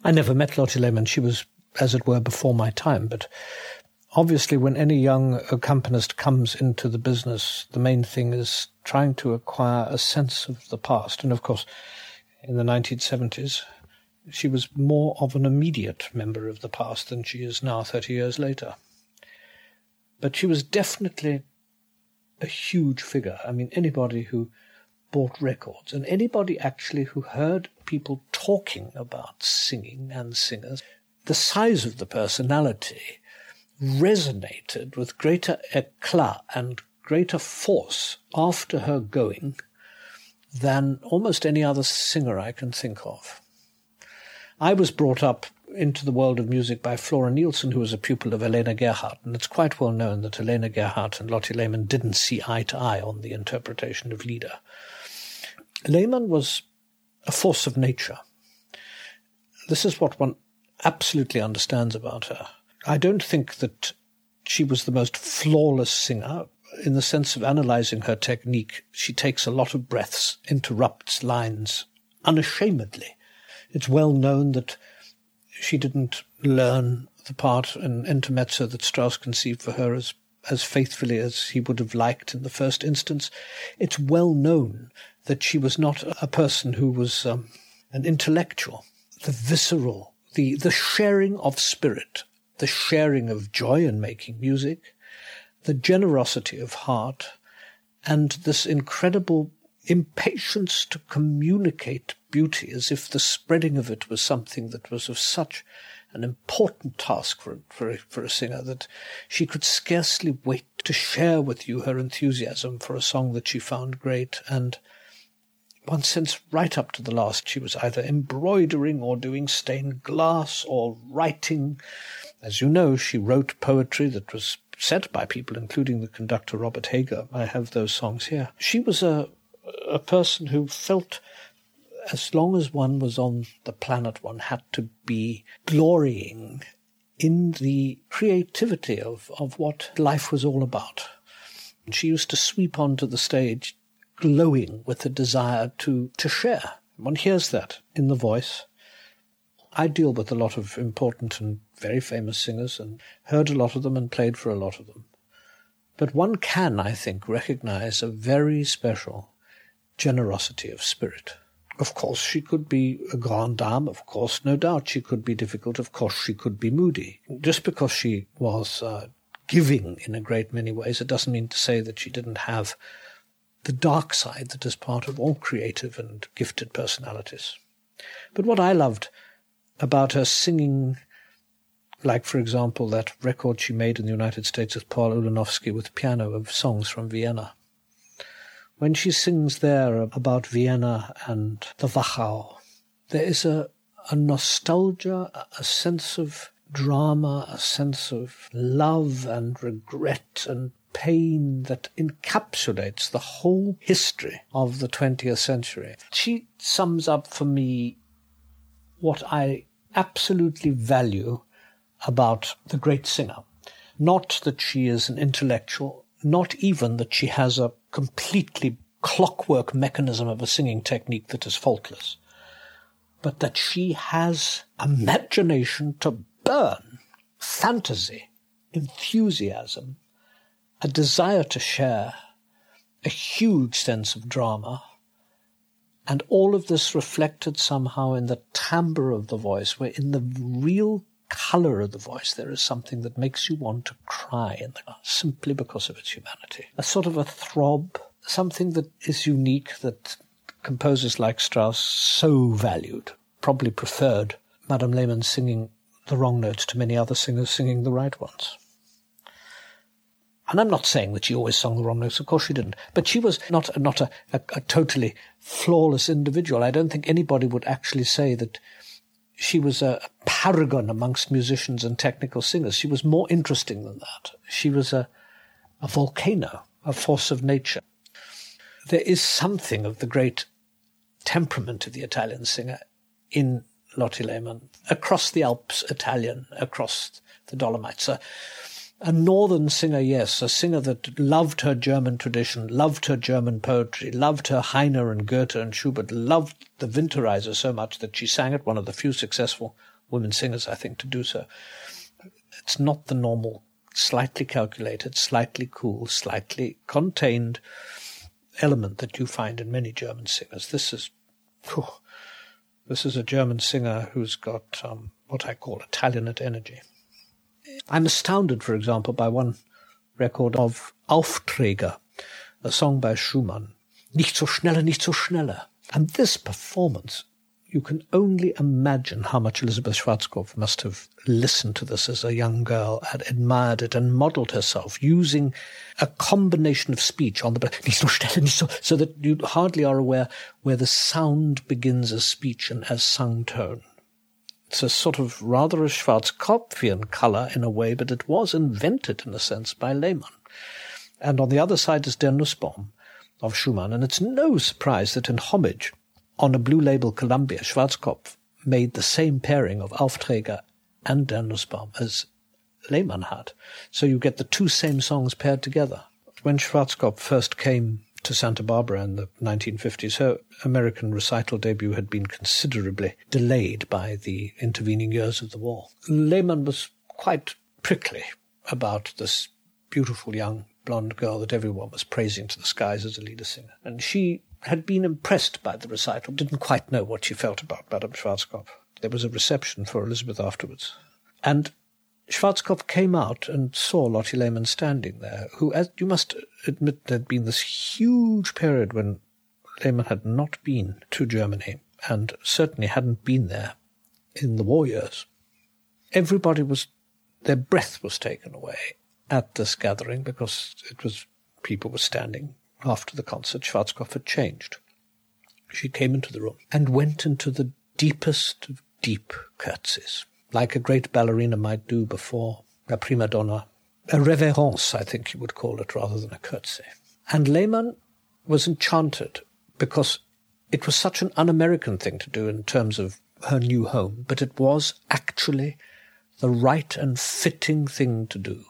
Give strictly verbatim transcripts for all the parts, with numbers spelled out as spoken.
I never met Lotte Lehmann. She was, as it were, before my time. But obviously when any young accompanist comes into the business, the main thing is trying to acquire a sense of the past. And of course, in the nineteen seventies, she was more of an immediate member of the past than she is now thirty years later. But she was definitely a huge figure. I mean, anybody who bought records and anybody actually who heard people talking about singing and singers, the size of the personality resonated with greater éclat and greater force after her going than almost any other singer I can think of. I was brought up into the world of music by Flora Nielsen, who was a pupil of Elena Gerhardt, and it's quite well known that Elena Gerhardt and Lotte Lehmann didn't see eye to eye on the interpretation of Lieder. Lehmann was a force of nature. This is what one absolutely understands about her. I don't think that she was the most flawless singer. In the sense of analyzing her technique, she takes a lot of breaths, interrupts lines unashamedly. It's well known that she didn't learn the part in intermezzo that Strauss conceived for her as, as faithfully as he would have liked in the first instance. It's well known that she was not a person who was um, an intellectual. The visceral, the, the sharing of spirit, the sharing of joy in making music, the generosity of heart, and this incredible impatience to communicate beauty as if the spreading of it was something that was of such an important task for, for, a, for a singer that she could scarcely wait to share with you her enthusiasm for a song that she found great. And one sense right up to the last she was either embroidering or doing stained glass or writing. As you know, she wrote poetry that was said by people, including the conductor Robert Hager. I have those songs here. She was a a person who felt as long as one was on the planet, one had to be glorying in the creativity of, of what life was all about. And she used to sweep onto the stage glowing with a desire to, to share. One hears that in the voice. I deal with a lot of important and very famous singers and heard a lot of them and played for a lot of them. But one can, I think, recognize a very special generosity of spirit. Of course, she could be a grande dame. Of course, no doubt she could be difficult. Of course, she could be moody. Just because she was uh, giving in a great many ways, it doesn't mean to say that she didn't have the dark side that is part of all creative and gifted personalities. But what I loved about her singing, like, for example, that record she made in the United States with Paul Ulanovsky with piano of songs from Vienna. When she sings there about Vienna and the Wachau, there is a, a nostalgia, a sense of drama, a sense of love and regret and pain that encapsulates the whole history of the twentieth century. She sums up for me what I absolutely value about the great singer. Not that she is an intellectual, not even that she has a completely clockwork mechanism of a singing technique that is faultless, but that she has imagination to burn, fantasy, enthusiasm, a desire to share, a huge sense of drama, and all of this reflected somehow in the timbre of the voice, where in the real color of the voice there is something that makes you want to cry in the, simply because of its humanity. A sort of a throb, something that is unique, that composers like Strauss so valued, probably preferred Madame Lehmann singing the wrong notes to many other singers singing the right ones. And I'm not saying that she always sung the wrong notes. Of course she didn't. But she was not, not a, a, a totally flawless individual. I don't think anybody would actually say that she was a paragon amongst musicians and technical singers. She was more interesting than that. She was a, a volcano, a force of nature. There is something of the great temperament of the Italian singer in Lotte Lehmann, across the Alps Italian, across the Dolomites. A, a northern singer, yes, a singer that loved her German tradition, loved her German poetry, loved her Heine and Goethe and Schubert, loved the Winterreise so much that she sang at one of the few successful women singers, I think, to do so. It's not the normal, slightly calculated, slightly cool, slightly contained element that you find in many German singers. This is, whew, this is a German singer who's got um, what I call Italianate energy. I'm astounded, for example, by one record of Aufträge, a song by Schumann. Nicht so schnelle, nicht so schnelle. And this performance, you can only imagine how much Elisabeth Schwarzkopf must have listened to this as a young girl and admired it and modelled herself using a combination of speech on the nicht so schnell, nicht so, so that you hardly are aware where the sound begins as speech and as sung tone. It's a sort of rather a Schwarzkopfian colour in a way, but it was invented in a sense by Lehmann. And on the other side is Der Nussbaum of Schumann, and it's no surprise that in Homage, on a blue label Columbia, Schwarzkopf made the same pairing of Aufträge and Der Nussbaum as Lehmann had. So you get the two same songs paired together. When Schwarzkopf first came to Santa Barbara in the nineteen fifties, her American recital debut had been considerably delayed by the intervening years of the war. Lehmann was quite prickly about this beautiful young blonde girl that everyone was praising to the skies as a leader singer. And she had been impressed by the recital, didn't quite know what she felt about Madame Schwarzkopf. There was a reception for Elizabeth afterwards. And Schwarzkopf came out and saw Lotte Lehmann standing there, who, as you must admit, there had been this huge period when Lehmann had not been to Germany and certainly hadn't been there in the war years. Everybody was, their breath was taken away at this gathering because it was, people were standing after the concert. Schwarzkopf had changed. She came into the room and went into the deepest of deep curtsies, like a great ballerina might do before a prima donna. A reverence, I think you would call it, rather than a curtsy. And Lehmann was enchanted because it was such an un-American thing to do in terms of her new home, but it was actually the right and fitting thing to do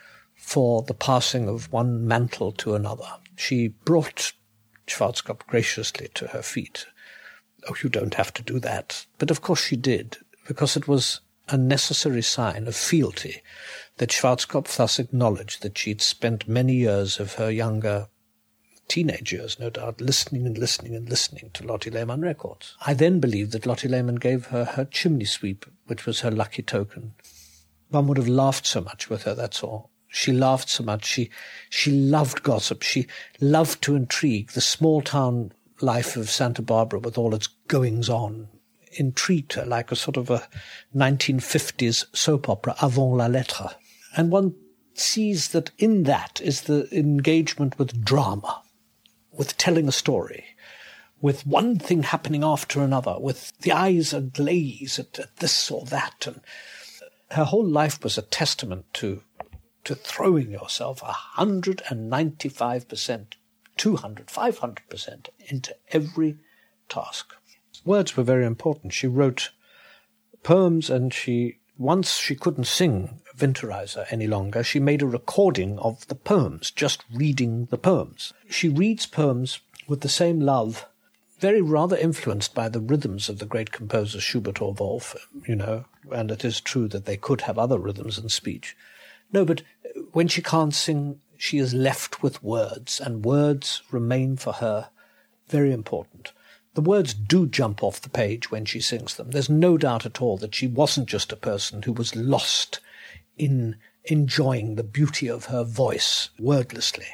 for the passing of one mantle to another. She brought Schwarzkopf graciously to her feet. Oh, you don't have to do that. But of course she did, because it was a necessary sign of fealty that Schwarzkopf thus acknowledged that she'd spent many years of her younger teenage years, no doubt, listening and listening and listening to Lotte Lehmann records. I then believe that Lotte Lehmann gave her her chimney sweep, which was her lucky token. One would have laughed so much with her, that's all. She laughed so much. She she loved gossip. She loved to intrigue. The small-town life of Santa Barbara with all its goings-on intrigued her like a sort of a nineteen fifties soap opera avant la lettre. And one sees that in that is the engagement with drama, with telling a story, with one thing happening after another, with the eyes aglaze at, at this or that. And her whole life was a testament to to throwing yourself one hundred ninety-five percent, two hundred, five hundred percent into every task. Words were very important. She wrote poems, and she once she couldn't sing Winterreise any longer, she made a recording of the poems, just reading the poems. She reads poems with the same love, very rather influenced by the rhythms of the great composers Schubert or Wolf, you know, and it is true that they could have other rhythms in speech. No, but when she can't sing, she is left with words, and words remain for her very important. The words do jump off the page when she sings them. There's no doubt at all that she wasn't just a person who was lost in enjoying the beauty of her voice wordlessly.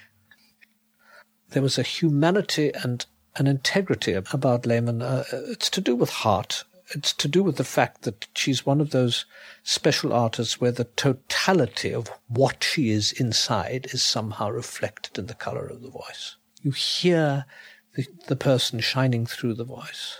There was a humanity and an integrity about Lehmann. Uh, it's to do with heart. It's to do with the fact that she's one of those special artists where the totality of what she is inside is somehow reflected in the colour of the voice. You hear the, the person shining through the voice.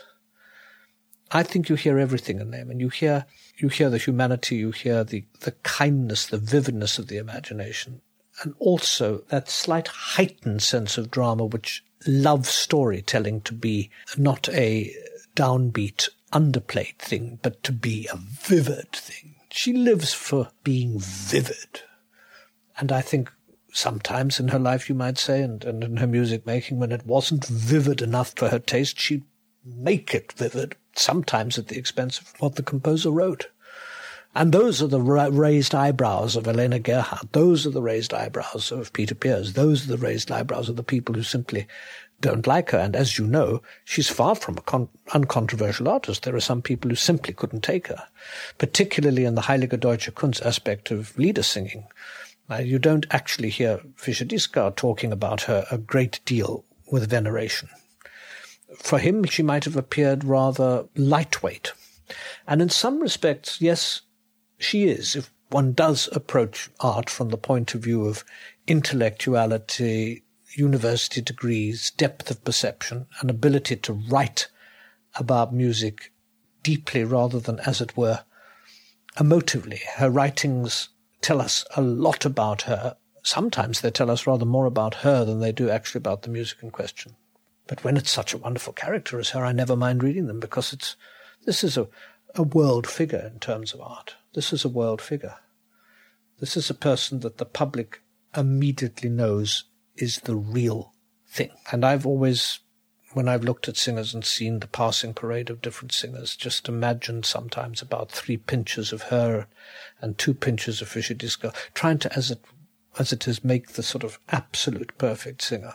I think you hear everything in Lehmann. You hear, you hear the humanity, you hear the, the kindness, the vividness of the imagination, and also that slight heightened sense of drama which loves storytelling to be not a downbeat underplayed thing, but to be a vivid thing. She lives for being vivid. And I think sometimes in her life, you might say, and, and in her music making, when it wasn't vivid enough for her taste, she'd make it vivid sometimes at the expense of what the composer wrote. And those are the ra- raised eyebrows of Elena Gerhardt. Those are the raised eyebrows of Peter Pears. Those are the raised eyebrows of the people who simply don't like her. And as you know, she's far from a con- uncontroversial artist. There are some people who simply couldn't take her, particularly in the Heilige Deutsche Kunst aspect of lieder singing. Now, you don't actually hear Fischer-Dieskau talking about her a great deal with veneration. For him, she might have appeared rather lightweight. And in some respects, yes, she is, if one does approach art from the point of view of intellectuality, university degrees, depth of perception, and ability to write about music deeply rather than, as it were, emotively. Her writings tell us a lot about her. Sometimes they tell us rather more about her than they do actually about the music in question. But when it's such a wonderful character as her, I never mind reading them, because it's this is a, a world figure in terms of art. This is a world figure. This is a person that the public immediately knows is the real thing. And I've always, when I've looked at singers and seen the passing parade of different singers, just imagined sometimes about three pinches of her and two pinches of Fischer-Dieskau, trying to, as it, as it is, make the sort of absolute perfect singer.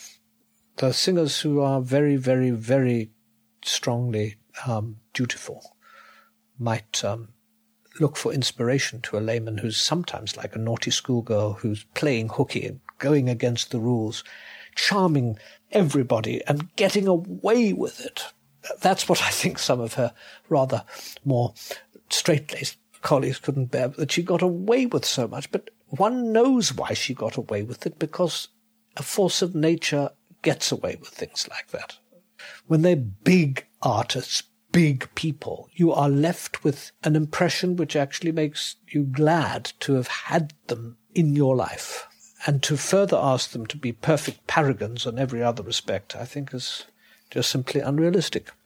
The singers who are very, very, very strongly um, dutiful might um, look for inspiration to a layman who's sometimes like a naughty schoolgirl who's playing hooky and going against the rules, charming everybody and getting away with it. That's what I think some of her rather more straight-laced colleagues couldn't bear, that she got away with so much. But one knows why she got away with it, because a force of nature gets away with things like that. When they're big artists, big people, you are left with an impression which actually makes you glad to have had them in your life. And to further ask them to be perfect paragons in every other respect, I think is just simply unrealistic.